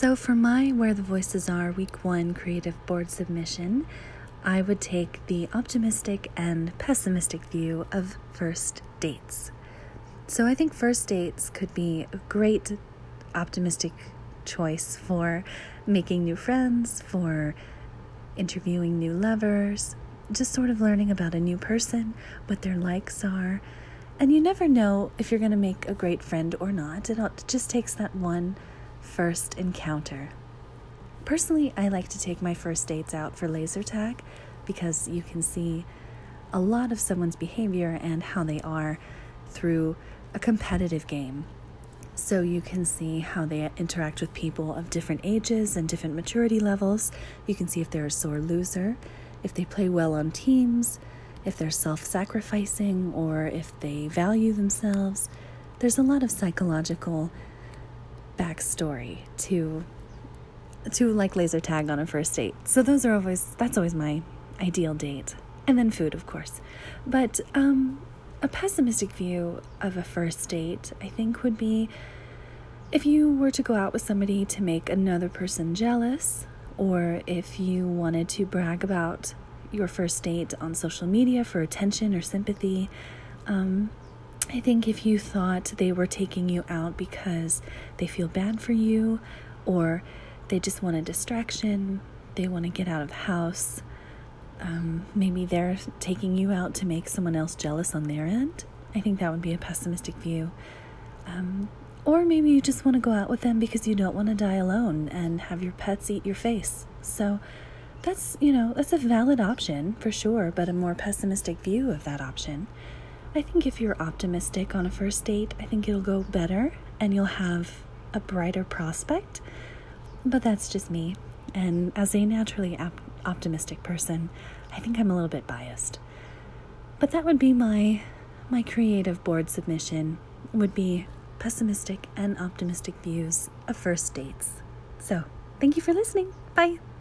So for my Where the Voices Are Week 1 creative board submission, I would take the optimistic and pessimistic view of first dates. So I think first dates could be a great optimistic choice for making new friends, for interviewing new lovers, just sort of learning about a new person, what their likes are. And you never know if you're going to make a great friend or not. It just takes that one first encounter. Personally, I like to take my first dates out for laser tag because you can see a lot of someone's behavior and how they are through a competitive game. So you can see how they interact with people of different ages and different maturity levels. You can see if they're a sore loser, if they play well on teams, if they're self-sacrificing, or if they value themselves. There's a lot of psychological backstory to like laser tag on a first date. So that's always my ideal date. And then food, of course. But a pessimistic view of a first date, I think, would be if you were to go out with somebody to make another person jealous, or if you wanted to brag about your first date on social media for attention or sympathy. I think if you thought they were taking you out because they feel bad for you, or they just want a distraction, they want to get out of the house, maybe they're taking you out to make someone else jealous on their end, I think that would be a pessimistic view. Or maybe you just want to go out with them because you don't want to die alone and have your pets eat your face. So that's a valid option for sure, but a more pessimistic view of that option. I think if you're optimistic on a first date, I think it'll go better and you'll have a brighter prospect. But that's just me. And as a naturally optimistic person, I think I'm a little bit biased. But that would be my creative board submission, would be pessimistic and optimistic views of first dates. So, thank you for listening. Bye.